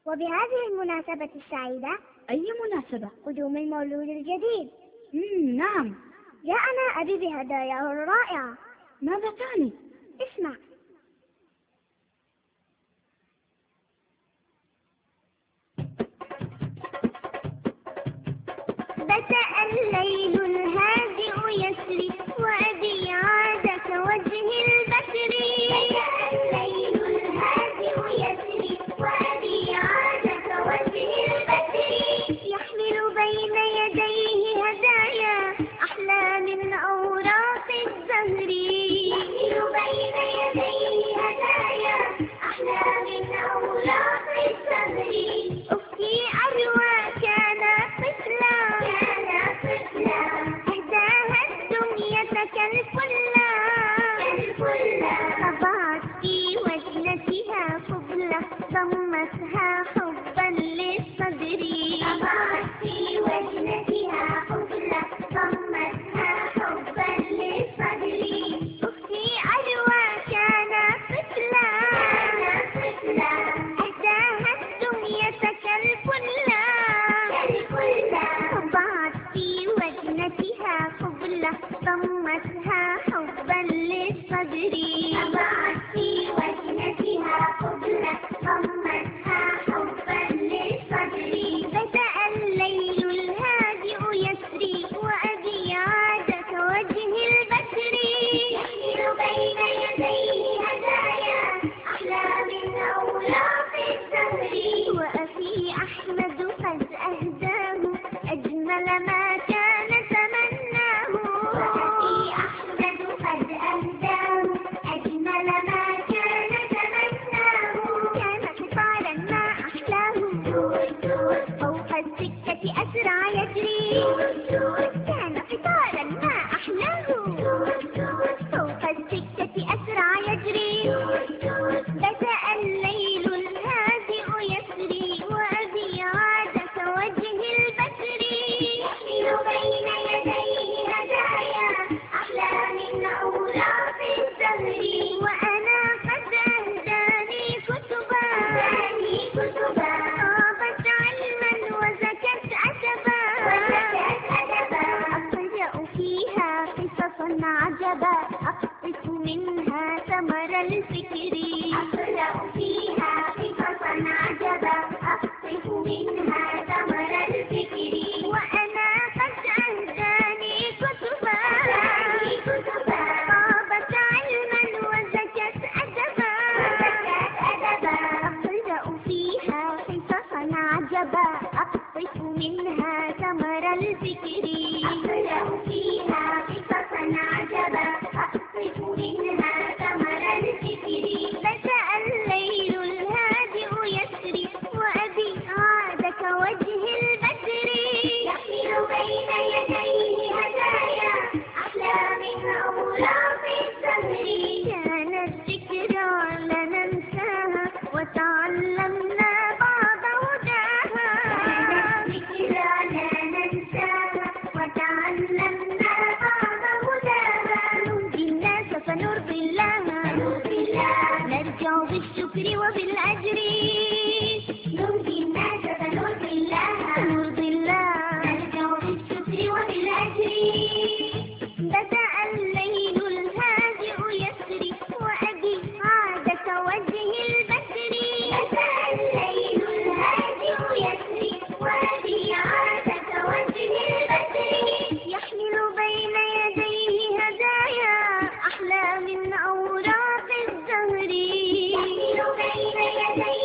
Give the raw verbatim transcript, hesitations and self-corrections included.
وبهذه المناسبة السعيدة. أي مناسبة؟ قدوم المولود الجديد. مم نعم. جاءنا أبي بهداياه الرائعة. ماذا تعني؟ اسمع. بدأ الليل الهادئ يسري وأبي عاد كوجه البدر. بدأ الليل الهادئ يسري وأبي عاد كوجه البدر. يحمل بين يديه هدايا أحلى من أوراق الزهر. يحمل بين يديه هدايا أحلى من أوراق الزهر. أختي أروى كان طفلا أهداها الدنيا كالفلا. فضعت في وجنتها قبلة ضمتها حبا للصدر. فضعت في وجنتها قبلة ضمتها حبا للصدر. أختي أروى كان طفلا أهداها الدنيا كالفلا. وضعت في وجنتها قبلة ضمتها حبا للصدر. وضعت في وجنتها قبلة ضمتها حبا للصدر. بدأ الليل الهادئ يسري وأبي عاد كوجه البدر. يحمل بين يديه هدايا أحلى من أوراق الزهر. وأخي أحمد قد أهداه أجمل ما كان تمناه. وأخي أحمد قد أهداه أجمل ما كان تمناه. كان قطارا ما أحلاه فوق السكة أسرع يجري. كان قطارا ما أحلاه فوق السكة أسرع يجري. بدأ الليل الهادئ يسري وأبي عاد كوجه البدر. يحمل بين يديه هدايا أحلى من أوراق الزهر. وأنا قد أهداني كتبا طابت علما وزكت أدبا. أقرأ فيها قصصا عجبا أقطف منها ثمر الفكر. أقرأ فيها قصصا عجبا أقطف منها ثمر الفكر. وأنا قد أهداني كتبا طابت علما وزكت أدبا. أقرأ فيها قصصا عجبا أقطف منها ثمر الفكر. أقرأ فيها قصصا عجبا أقطف منها ثمر الفكر. بدأ الليل الهادئ يسري وأبي عاد كوجه البدر. يحمل بين يديه هدايا أحلى من أوراق الزهر. كانت ذكرى لا ننساها وتعلمنا بعض هداها. كانت ذكرى لا ننساها وتعلمنا بعض هداها. نرضي الناس فنرضي الله. نرجع بالشكر وبالأجر. نرضي الناس فنرضي الله. نرضي الله. نرجع بالشكر وبالأجر. بدأ الليل الهادئ يسري وأبي عاد كوجه البدر. بدأ الليل الهادئ يسري وأبي عاد كوجه البدر. يحمل بين يديه هدايا أحلى من أوراق الزهر. يحمل بين يديه